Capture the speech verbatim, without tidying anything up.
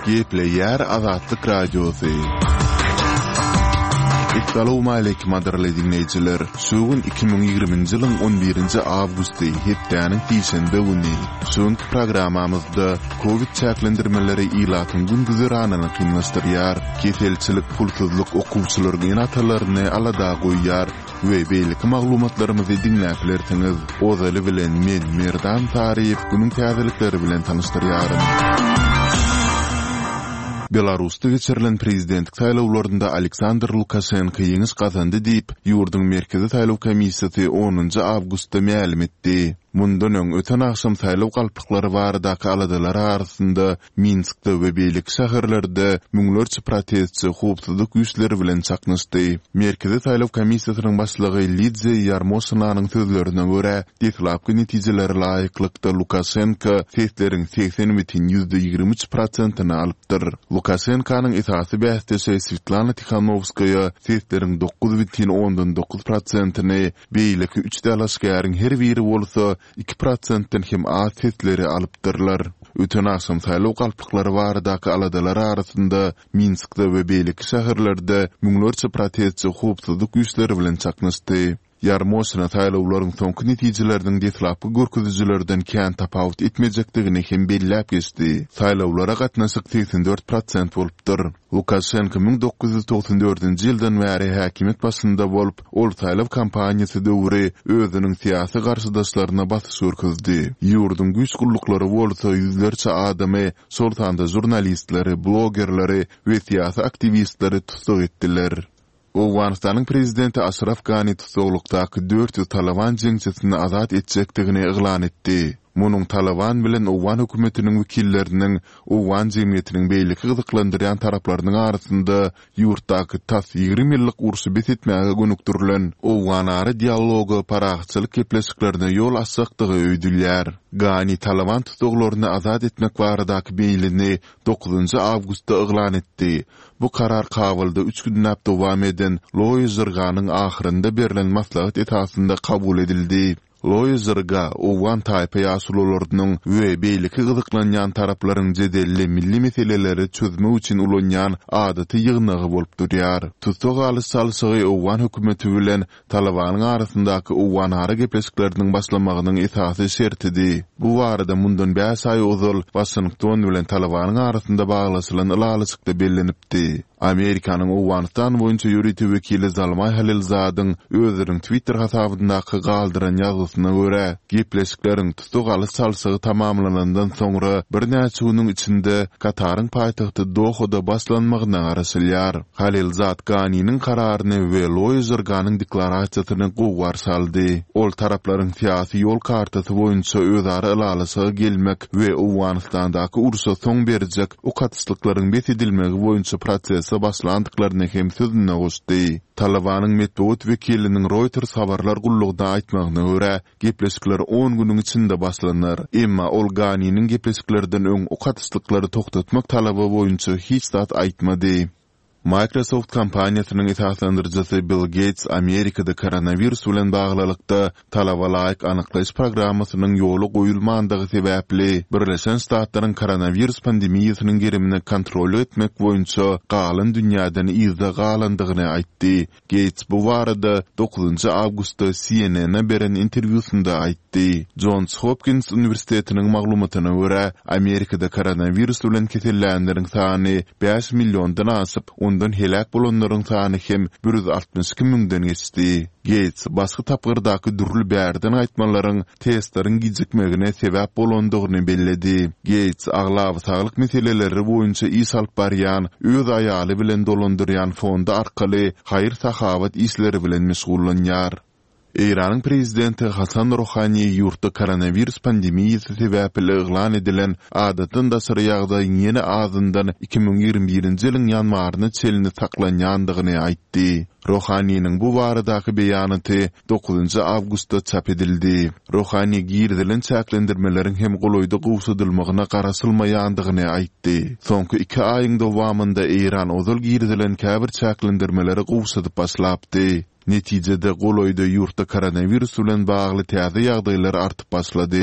Gepleyer Azatlyk Radiosu. Assalamu alaykum adarly dinleyijiler. Şugun iki bin ýygrymynjy ýylyň on birinji awgusty hepdeniň diýşende güni. Şuňky programamyzda Covid çäklendirmeleri ilatyň gündüzi ranany kynlaşdyrýar, ketelçilik, pulsuzlyk okuwçylaryň ýanatalaryny alada goýýar we beýlik maglumatlarymyzy dinläplertiňiz. Ozaly bilen men Merdan Taryp günüň täzelikleri bilen tanışdyrýarym. Belarusda geçirilen prezidentlik saýlawlarynda Aleksandr Lukashenko ýeňiş gazandy diýip ýurduň merkezi saýlaw komissiýasy onunjy awgustda ma'lum etdi. Mundan öň öten akşam saýlaw galpyklary baradaky aladalar arasynda Minskde we beýlik şäherlerde müňlerçe protestçi howpsuzlyk güýçleri bilen çaknaşdy. Merkezi saýlaw komissiýasynyň başlygy Lidze Yarmosynanyň sözlerine görä, deklapky netijeleri laýyklykda Lukashenko sesleriň seksen bitin ýüzde ýygrimi üç prosentyny alypdyr. Lukashenkonyň esasy bästesi Svetlana Tikhanovskaya sesleriň dokuz bitin ondan dokuz prosentyny, beýlik üç dalaşgaryň her biri bolsa iki prosentden hem az sesleri alypdyrlar. Öten akşam saýlaw galpyklary baradaky aladalar arasynda Minskde we beýlik şäherlerde müňlerçe protestçi howpsuzlyk güýçleri bilen çaknaşdy. Yarmosyna saýlawlaryň soňky netijeleriniň detlapy görkezüjilerden kän tapawut etmejekdigini hem belläp geçdi. Saýlawlara gatnaşyk seksen dört prosent bolupdyr. Lukashenko bin dokuz yüz toksan dördünji ýyldan bäri häkimet başynda bolup, ol saýlaw kampaniýasy döwri özüniň syýasy garşydaşlaryna basyş görkezdi. Ýurdun güýç gullukları bolsa ýüzlerçe adamy, şol sanda jurnalistleri, blogerleri we syýasy aktivistleri tutsak etdiler. Owganistanyň prezidenti Ashraf Ghani tutsaklykdaky dört ýüz Taliban jeňçisini azat etjekdigini eglan etdi. Munyň Taliban bilen Owgan hökümetiniň wekilleriniň Owgan jemgyýetiniň beýleki gyzyklandyrýan taraplarynyň arasynda ýurtdaky tas ýygrimi ýyllyk urşy betitmäge gönükdirilen Owgan ary dialogy paragçylyk kepleşiklerine ýol açjakdygy öýdülýär. Ghani Taliban tutsaklaryny azat etmek baradaky beýlini dokuzunjy awgustda eglan etdi. Bu karar kabulda üç günnäp dowam eden Loy Zırganyň ahyrynda berilen maslahat esasynda kabul edildi. Loy Zırga, Owgan taýpa ýaşulularynyň we beýleki gyzyklanýan taraplaryň jedelli milli meseleleri çözmek üçin ulanýan adaty ýygnagy bolup durýar. Tutsak alyş salsygy Owgan hökümeti bilen Talibanyň arasyndaky Owgan ary gepleşikleriniň başlamagynyň esasy şertidi. Bu barada mundan beş aý ozal Washington bilen Talibanyň arasynda baglaşylan ýalyşykda bellenipdi. Amerikanyň Owganistan boýunça ýürütü wekili Zalmay Halilzadyň özüniň Twitter hasabyndaky galdyran ýazysyna görä, gepleşikleriň tutsak alyş salsygy tamamlanandan soňra bir näçe güniň içinde Kataryň paýtagty Dohada başlanmagyna garaşylýar. Halilzad Ghani'niň kararyny we Loy Zırganyň deklarasiýasyny gowar saldy. Ol taraplaryň syýasy ýol kartasy boýunça özara ýalyşyga gelmek we Owganistandaky urşa soň berjek o katyslyklaryň besedilmegi boýunça proses başlandyklaryny hem sözüne goşdy. Talibanyň medeniýet wekiliniň Reuters habarlar gullugda aýtmagyna görä, gepleşikler on güniň içinde başlanar. Emma ol Ghani'niň gepleşiklerden öň o katyslyklary toktatmak talaby boýunça hiç zat aýtmady. Microsoft kampaniýasynyň esaslandyrjysy Bill Gates Amerikada koronavirus bilen baglykda talaba laýyk anyklaş programmasynyň ýoly goýulmandygy sebäpli Birleşen Ştatlaryň koronavirus pandemiýasynyň gerimini kontrol etmek boýunça galan dünýäden izde galandygyny aýtdy. Gates bu barada dokuzunjy awgustda C N N'e beren interwýusynda aýtdy. Johns Hopkins Uniwersitetiniň maglumatyna görä, Amerikada koronavirus bilen kesellenleriň sany beş milliondan aşyp, ondan helak bolanlaryň sany hem bir yüz altmış iki müňden geçdi. Gates başga tapgyrdaky dürli bärden aýtmalaryň testleriň gijikmegine sebäp bolandygyny belledi. Gates aglaw saglyk meseleleri boýunça iş alyp barýan, öz aýaly bilen dolandyrýan fonda arkaly haýyr sahabat işleri bilen meşgullanýar. Iranyň prezidenti Hasan Rouhani ýurtda koronavirus pandemiýasy sebäpli eglan edilen adatyn daşary ýagdaýyň ýene azyndan iki bin ýygrimi birinji ýylyň ýanwaryna çelini saklanýandygyny aýtdy. Rouhanyň bu baradaky beýanaty dokuzunjy awgustda çap edildi. Rouhany girdilen çäklendirmeleriň hem goloýda gowşadylmagyna garaşylmaýandygyny aýtdy. Soňky iki aýyň dowamında Iran ozal girdilen käbir çäklendirmeleri gowşadyp başlapdy. Netijede goloýda ýurtda koronavirus bilen bagly täze ýagdaýlar artyp başlady.